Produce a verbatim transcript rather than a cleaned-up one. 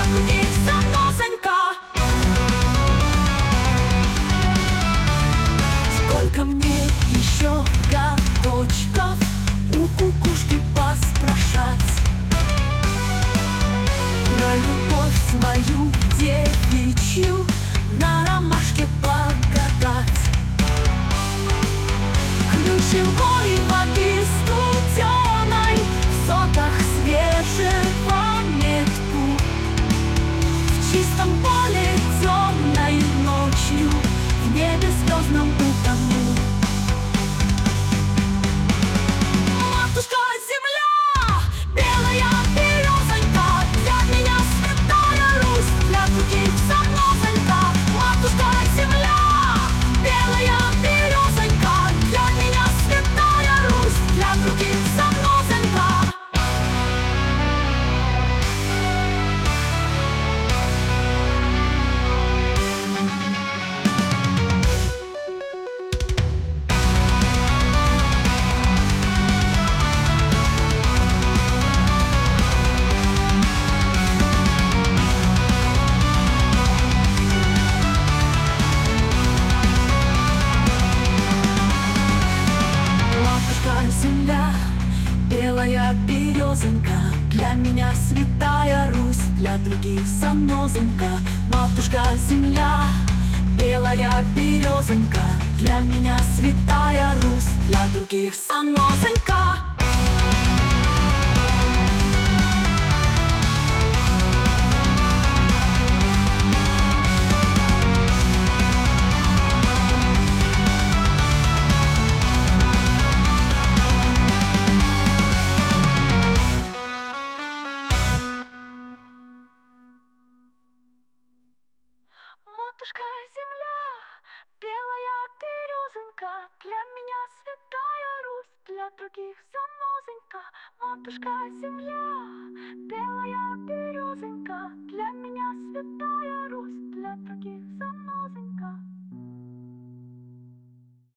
других занозонька. Сколько мне еще годочков у кукушки поспрашать, про любовь свою девичью на ромашке погадать. Ключевой воды студеной в сотах свежего медку, в чистом поле темной ночью, в небе звездном утону. Матушка земля, белая березонька, для меня святая Русь, для других занозонька. Матушка земля, белая березонька, для меня святая Русь, для других занозонька. Земля, белая березонька, для меня святая Русь, для других занозонька. Матушка земля, белая березонька, для меня святая Русь, для других занозонька. Матушка земля, белая березонька, для меня святая Русь, для других занозонька. Матушка земля, белая березонька, для меня святая Русь, для